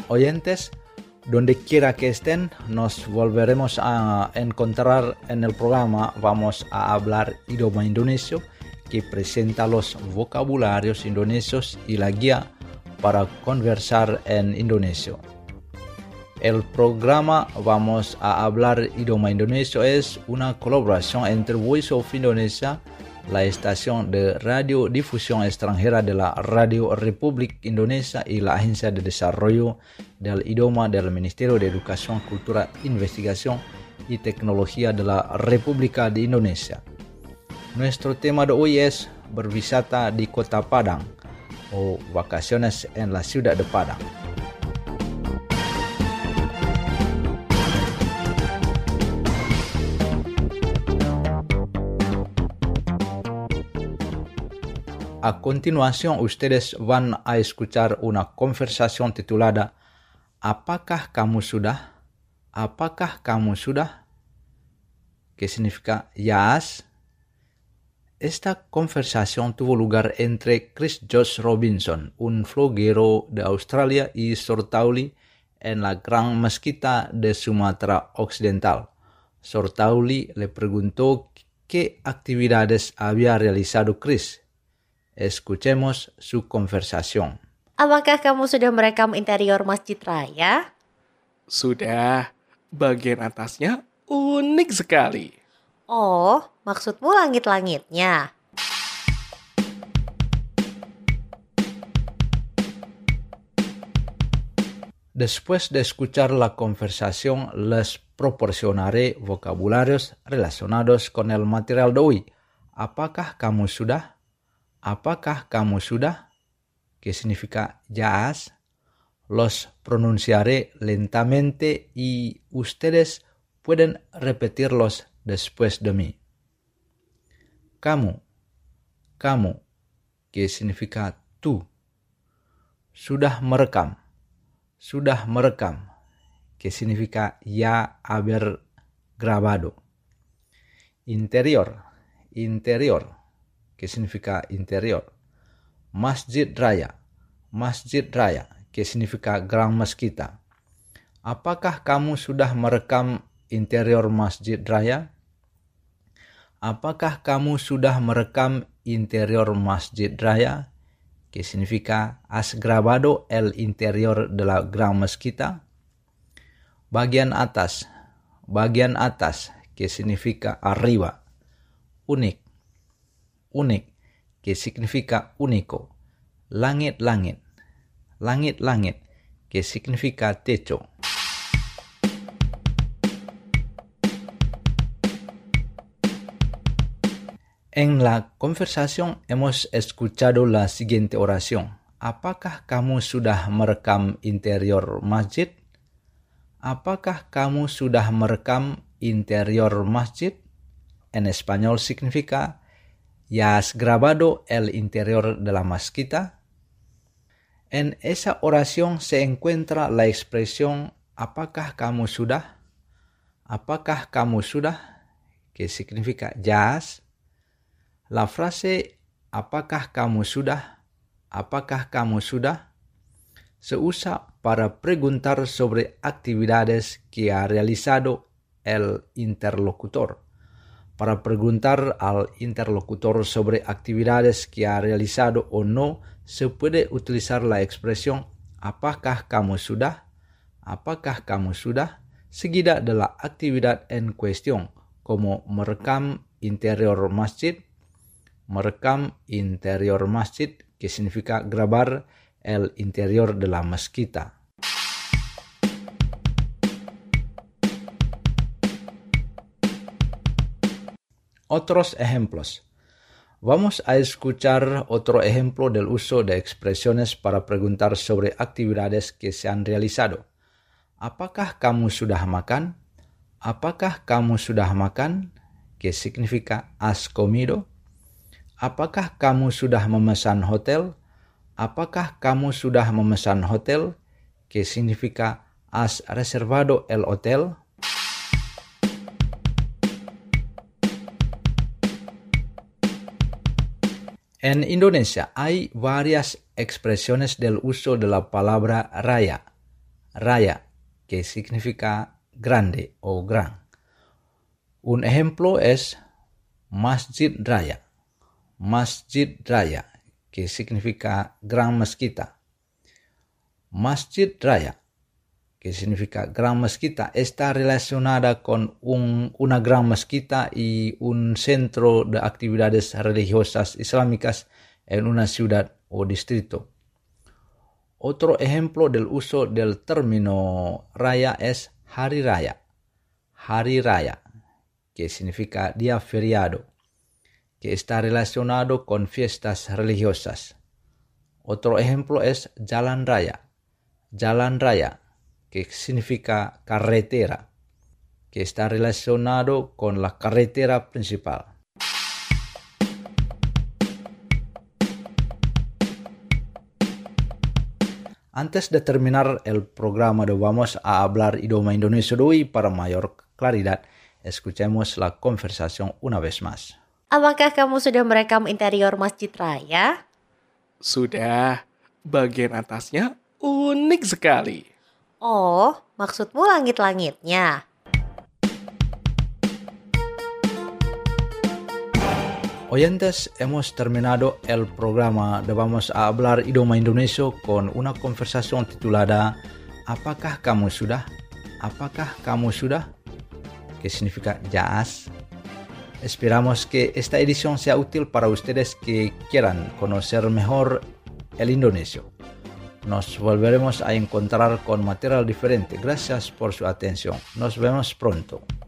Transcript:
oyentes, donde quiera que estén, nos volveremos a encontrar en el programa. Vamos a hablar idioma indonesio, que presenta los vocabularios indonesios y la guía para conversar en indonesio. El programa Vamos a hablar idioma indonesio es una colaboración entre Voice of Indonesia, la estación de radiodifusión extranjera de la Radio Republik Indonesia, y la Agencia de Desarrollo del Idioma del Ministerio de Educación, Cultura, Investigación y Tecnología de la República de Indonesia. Nuestro tema de hoy es berwisata di Kota Padang o vacaciones en la ciudad de Padang. A continuación, ustedes van a escuchar una conversación titulada ¿Apakah kamu sudah? ¿Apakah kamu sudah? Que significa ¿ya has? Esta conversación tuvo lugar entre Chris Josh Robinson, un vloguero de Australia, y Sortauli en la Gran Mezquita de Sumatra Occidental. Sortauli le preguntó qué actividades había realizado Chris. Escuchemos su conversación. Apakah kamu sudah merekam interior Masjid Raya? Sudah, bagian atasnya unik sekali. Oh, maksudmu langit-langitnya? Después de escuchar la conversación, les proporcionaré vocabularios relacionados con el material de hoy. ¿Apakah kamu sudah? ¿Apakah kamu sudah? Que significa ¿ya has? Los pronunciaré lentamente y ustedes pueden repetirlos después de mí. Kamu, que significa tú. Sudah merekam, que significa ya haber grabado. Interior, que significa interior. Masjid Raya, que significa Gran Mezquita. Apakah kamu sudah merekam interior Masjid Raya? Apakah kamu sudah merekam interior Masjid Raya? Que significa ¿has grabado el interior de la Gran Mezquita? Bagian atas, que significa arriba. Unik, que significa único. Langit, que significa techo. En la conversación hemos escuchado la siguiente oración. ¿Apakah kamu sudah merekam interior masjid? ¿Apakah kamu sudah merekam interior masjid? En español significa ¿ya has grabado el interior de la mezquita? En esa oración se encuentra la expresión ¿apakah kamu sudah? ¿Apakah kamu sudah? Que significa ¿ya has? La frase ¿apakah kamu sudah? ¿Apakah kamu sudah? Se usa para preguntar sobre actividades que ha realizado el interlocutor. Para preguntar al interlocutor sobre actividades que ha realizado o no, se puede utilizar la expresión ¿apakah kamu sudah? ¿Apakah kamu sudah? Seguida de la actividad en cuestión, como merekam interior masjid, que significa grabar el interior de la mezquita. Otros ejemplos. Vamos a escuchar otro ejemplo del uso de expresiones para preguntar sobre actividades que se han realizado. ¿Apakah kamu sudah makan? ¿Apakah kamu sudah makan? Que significa ¿has comido? ¿Apakah kamu sudah memesan hotel? ¿Apakah kamu sudah memesan hotel? Que significa ¿has reservado el hotel? En Indonesia hay varias expresiones del uso de la palabra raya. raya, que significa grande o gran. Un ejemplo es Masjid Raya. Masjid Raya, que significa gran mezquita. Masjid Raya, que significa gran mezquita, está relacionada con una gran mezquita y un centro de actividades religiosas islámicas en una ciudad o distrito. Otro ejemplo del uso del término raya es Hari Raya. Hari Raya, que significa día feriado, que está relacionado con fiestas religiosas. Otro ejemplo es Jalan Raya. Jalan Raya, que significa carretera, que está relacionado con la carretera principal. Antes de terminar el programa de Vamos a Hablar Idioma Indonesia de hoy, para mayor claridad, escuchemos la conversación una vez más. Apakah kamu sudah merekam interior Masjid Raya? Sudah, bagian atasnya unik sekali. Oh, maksudmu langit-langitnya? Oyentes, hemos terminado el programa de Vamos a Hablar Idioma Indonesia con una conversación titulada ¿Apakah kamu sudah? ¿Apakah kamu sudah? Que significa ya has. Esperamos que esta edición sea útil para ustedes que quieran conocer mejor el indonesio. Nos volveremos a encontrar con material diferente. Gracias por su atención. Nos vemos pronto.